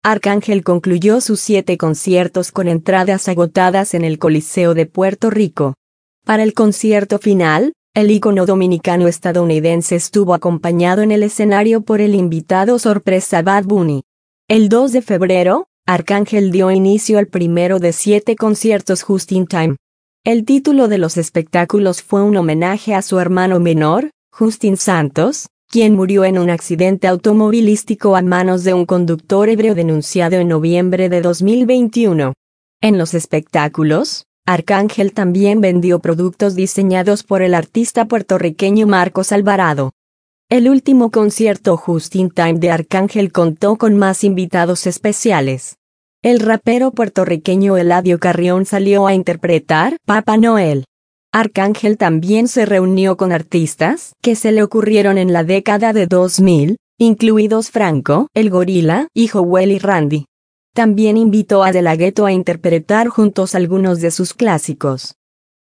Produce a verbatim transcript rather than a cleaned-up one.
Arcángel concluyó sus siete conciertos con entradas agotadas en el Coliseo de Puerto Rico. Para el concierto final, el ícono dominicano-estadounidense estuvo acompañado en el escenario por el invitado sorpresa Bad Bunny. El dos de febrero, Arcángel dio inicio al primero de siete conciertos Just in Time. El título de los espectáculos fue un homenaje a su hermano menor, Justin Santos, quien murió en un accidente automovilístico a manos de un conductor ebrio denunciado en noviembre de dos mil veintiuno. En los espectáculos, Arcángel también vendió productos diseñados por el artista puertorriqueño Marcos Alvarado. El último concierto Just in Time de Arcángel contó con más invitados especiales. El rapero puertorriqueño Eladio Carrión salió a interpretar Papá Noel. Arcángel también se reunió con artistas que se le ocurrieron en la década de dos mil, incluidos Franco, El Gorila y Jowell y Randy. También invitó a De La Ghetto a interpretar juntos algunos de sus clásicos.